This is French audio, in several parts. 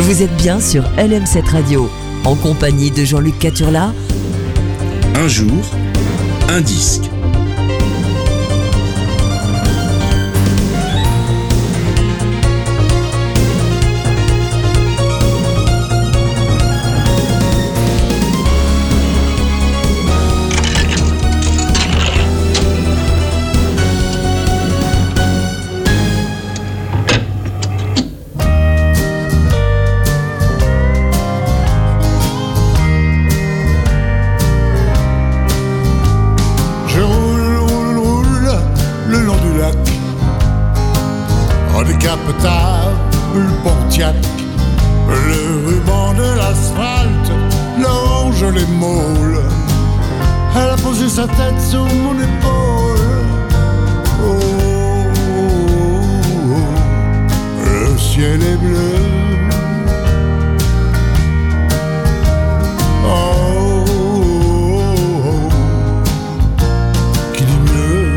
Vous êtes bien sur LM7 Radio, en compagnie de Jean-Luc Caturla. Un jour, un disque. Sa tête sur mon épaule. Oh, oh, oh, le ciel est bleu. Oh, oh, oh, qui dit mieux?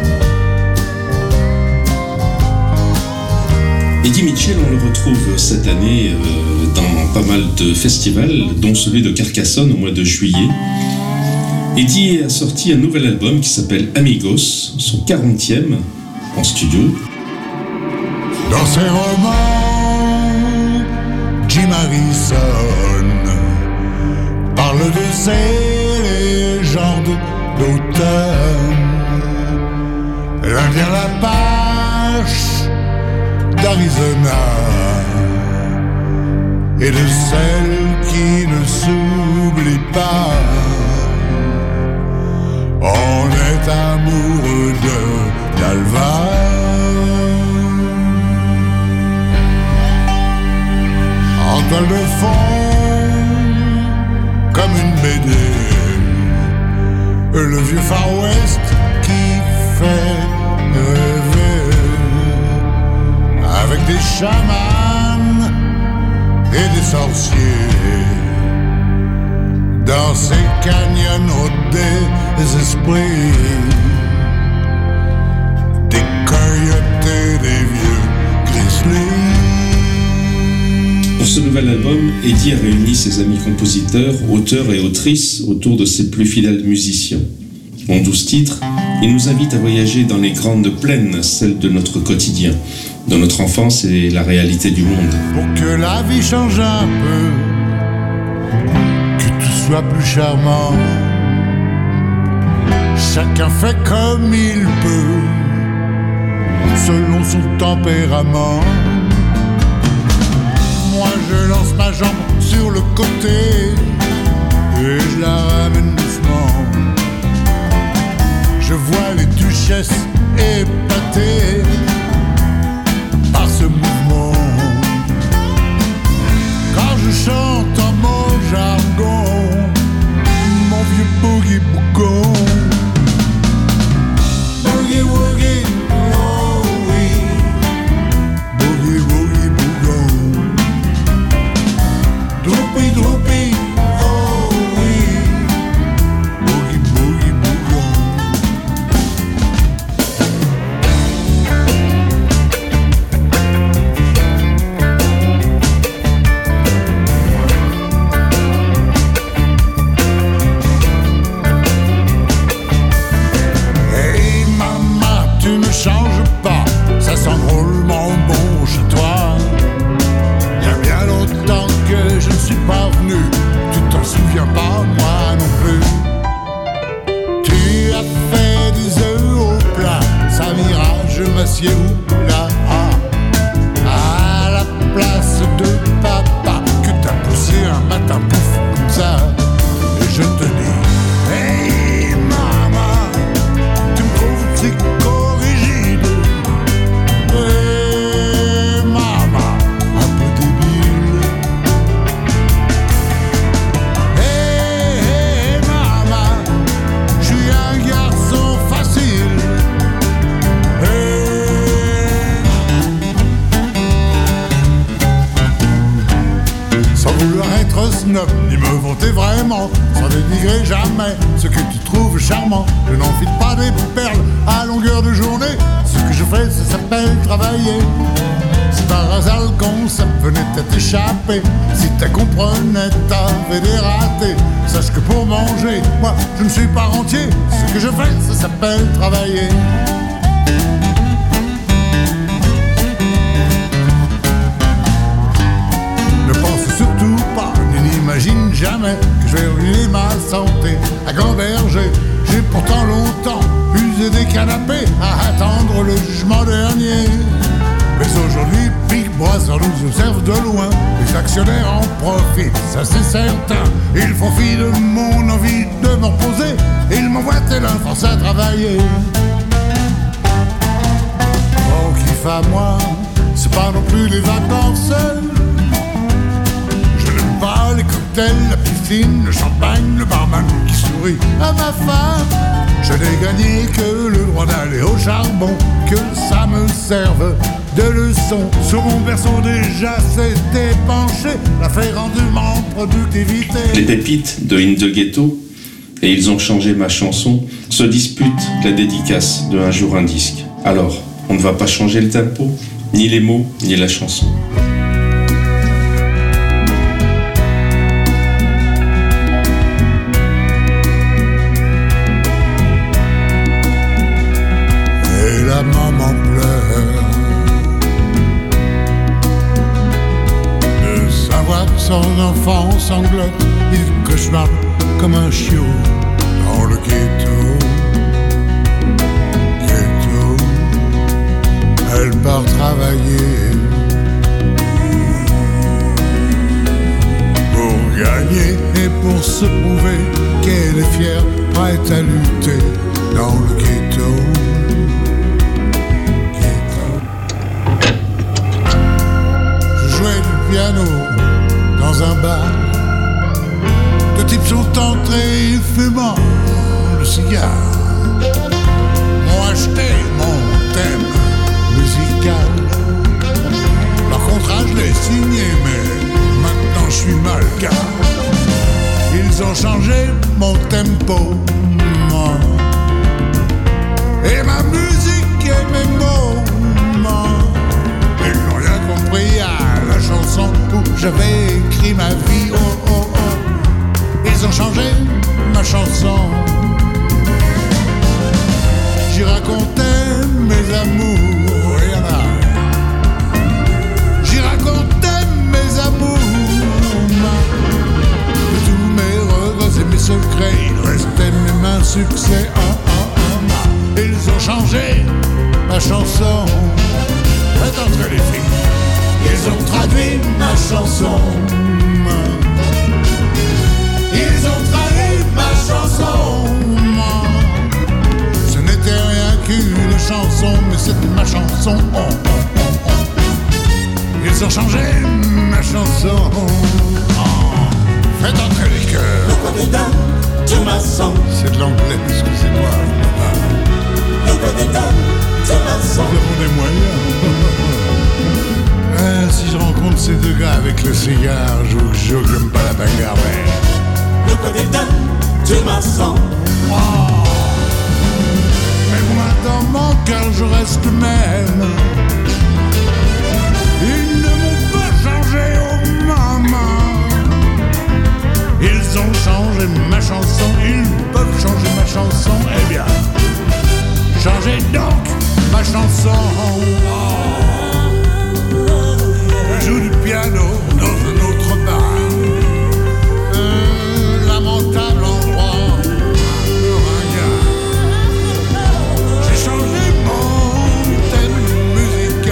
Eddie Mitchell, on le retrouve cette année dans pas mal de festivals, dont celui de Carcassonne au mois de juillet. Eddie a sorti un nouvel album qui s'appelle Amigos, son 40e en studio. Dans ses romans, Jim Harrison parle de ces légendes d'automne. L'Indien Lapache d'Arizona et de celle qui ne s'oublie pas. On est amoureux de Dalva. En toile de fond, comme une BD, le vieux Far West qui fait rêver, avec des chamans et des sorciers. Dans ces canyons au désespoir, des coyotes et des vieux grizzlies. Pour ce nouvel album, Eddie a réuni ses amis compositeurs, auteurs et autrices autour de ses plus fidèles musiciens. En 12 titres, il nous invite à voyager dans les grandes plaines, celles de notre quotidien, de notre enfance et la réalité du monde. Pour que la vie change un peu, soit plus charmant. Chacun fait comme il peut, selon son tempérament. Moi je lance ma jambe sur le côté et je la ramène doucement. Je vois les duchesses épatées par ce mouvement. Quand je chante en mon jargon, mon vieux boogie bougon. Boogie woogie, oh oui. Boogie woogie bougon. Droopy droopy, oh oui. Boogie boogie bougon. Là, à la place de papa que t'as poussé un matin pouf comme ça. Et je te dis, hey maman, tu me trouves psychorigide. Hey maman, un peu débile. Hey maman, je suis un garçon facile. Snob, ni me vanter vraiment, sans dénigrer jamais ce que tu trouves charmant. Je n'enfile pas des perles à longueur de journée. Ce que je fais, ça s'appelle travailler. C'est par hasard con, ça venait à t'échapper. Si t'as comprenais, t'avais des ratés. Sache que pour manger, moi je ne suis pas rentier. Ce que je fais, ça s'appelle travailler. Ne pense surtout pas, n'imagine jamais que je vais ruiner ma santé à gamberger. J'ai pourtant longtemps usé des canapés à attendre le jugement dernier. Mais aujourd'hui, Big Brother nous observe de loin. Les actionnaires en profitent, ça c'est certain. Ils font fi de mon envie de me reposer. Ils m'envoient tel un force à travailler. Mon kiff à moi, c'est pas non plus les vacances. Je n'aime pas les cocktails, la piscine, le champagne, le barman qui sourit à ma femme. Je n'ai gagné que le droit d'aller au charbon, que ça me serve de leçon. Sur mon berceau déjà s'était penché l'affaire rendement productivité. Les pépites de In The Ghetto, et ils ont changé ma chanson, se disputent la dédicace de Un jour un disque. Alors, on ne va pas changer le tempo, ni les mots, ni la chanson. La maman pleure de savoir que son enfant sanglote. Il cauchemarde comme un chiot dans le ghetto. Elle part travailler pour gagner et pour se prouver qu'elle est fière, prête à lutter dans le ghetto. Piano dans un bar. Deux types sont entrés fumant le cigare. M'ont acheté mon thème musical. Par contrat je l'ai signé, mais maintenant je suis mal car ils ont changé mon tempo et ma musique et mes mots. Ils n'ont rien compris à la chanson où j'avais écrit ma vie. Oh oh oh, ils ont changé ma chanson. J'y racontais mes amours, et y'en a. J'y racontais mes amours, de tous mes regrets et mes secrets. Il restait mes mains succès. Oh oh oh, ils ont changé ma chanson. Faites entrer les filles. Ils ont traduit ma chanson. Ils ont traduit ma chanson. Ce n'était rien qu'une chanson, mais c'était ma chanson. Oh, oh, oh, oh. Ils ont changé ma chanson. Oh. Faites entrer les cœurs. C'est de l'anglais, excusez-moi. Nous avons des moyens. Si je rencontre ces deux gars avec le cigare, je vous jure que j'aime pas la bagarre, mais le côté de ma sang. Mais moi dans mon cœur je reste le même. Ils ne m'ont pas changé, oh maman. Ils ont changé ma chanson, ils peuvent changer ma chanson. Eh bien, changez donc ma chanson. Je joue du piano dans un autre bar. Lamentable endroit, un peu ringard. J'ai changé mon thème musical.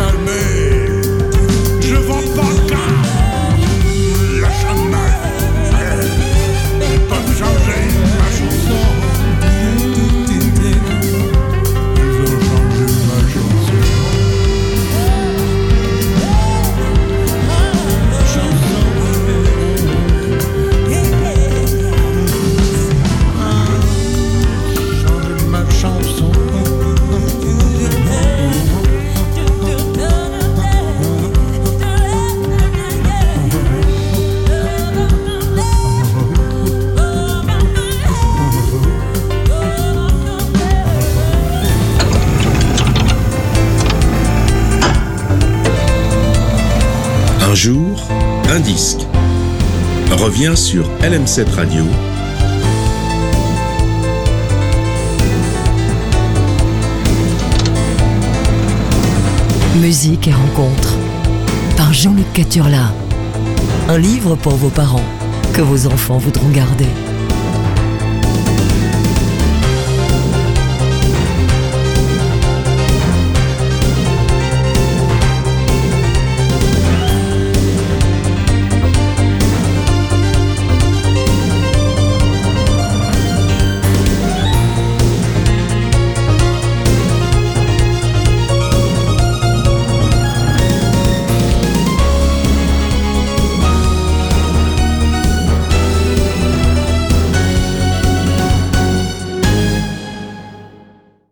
Un jour, un disque revient sur LM7 Radio. Musique et rencontres par Jean-Luc Caturla. Un livre pour vos parents que vos enfants voudront garder.